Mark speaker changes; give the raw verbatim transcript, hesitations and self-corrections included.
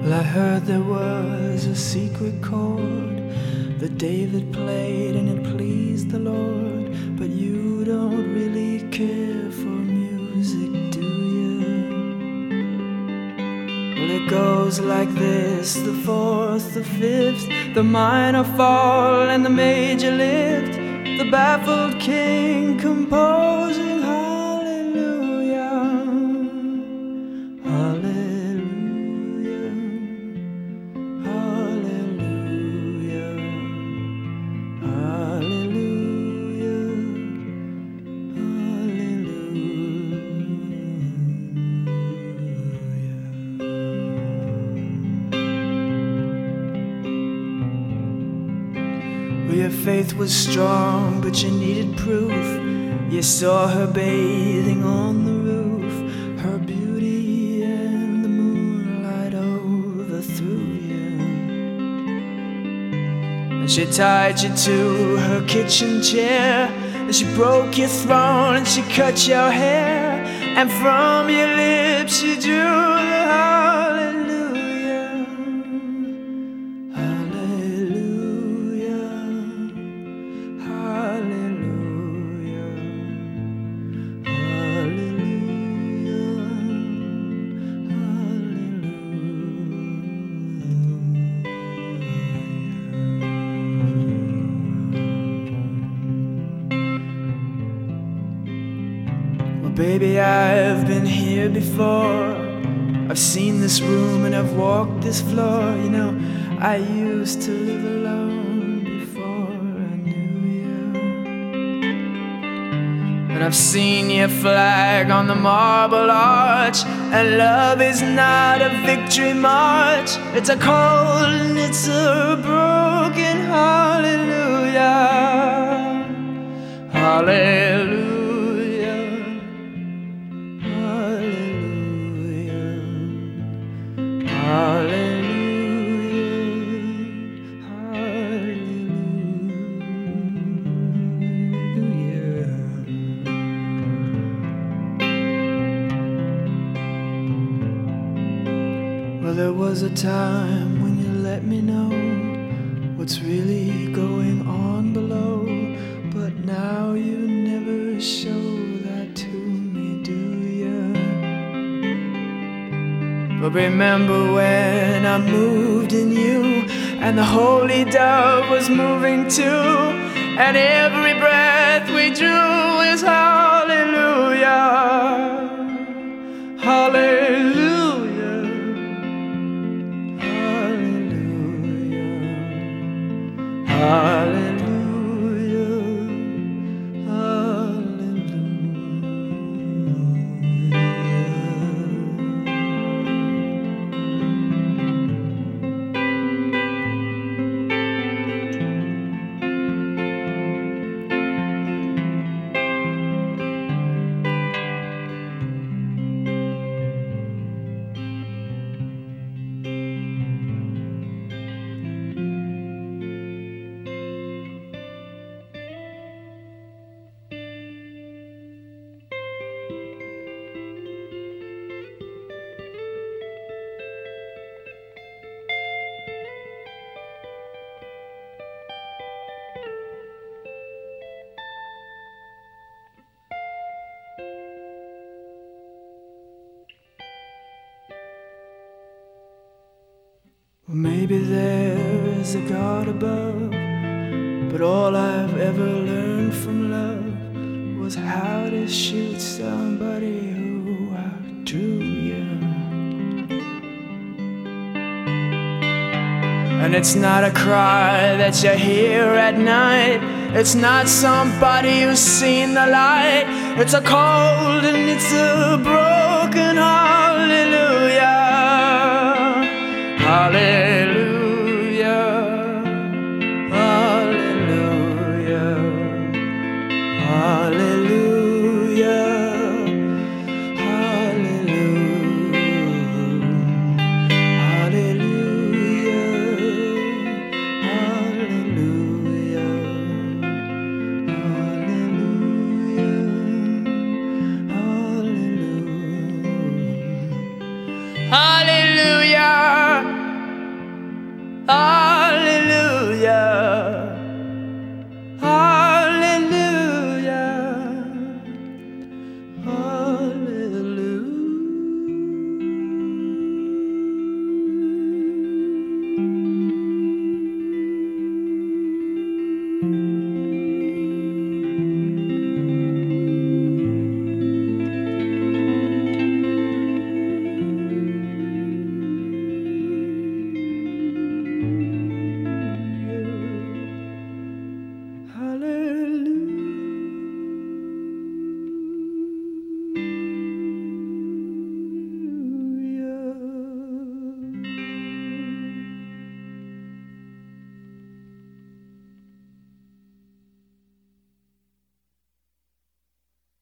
Speaker 1: I heard there was a secret chord that David played and it pleased the Lord. But you don't really care for music, do you? Well, it goes like this: the fourth, the fifth, the minor fall and the major lift, the baffled king composing hallelujah, hallelujah. Your faith was strong, but you needed proof. You saw her bathing on the roof, her beauty and the moonlight overthrew you. And she tied you to her kitchen chair, and she broke your throne, and she cut your hair, and from your lips she drew the hallelujah, hallelujah, hallelujah, hallelujah, hallelujah. Well, baby, I've been here before. I've seen this room and I've walked this floor. You know, I used to live alone before I knew you. And I've seen your flag on the marble arch, and love is not a victory march. It's a cold and it's a broken hallelujah, hallelujah. Well, there was a time when you let me know what's really going on below, but now you never show that to me, do you? But remember when I moved in you, and the holy dove was moving too, and every breath we drew is hallelujah, hallelujah. Hallelujah, well, maybe there's a God above, but all I've ever learned from love was how to shoot somebody who outdrew you. And it's not a cry that you hear at night, it's not somebody who's seen the light, it's a cold and it's a broken hallelujah, hallelujah.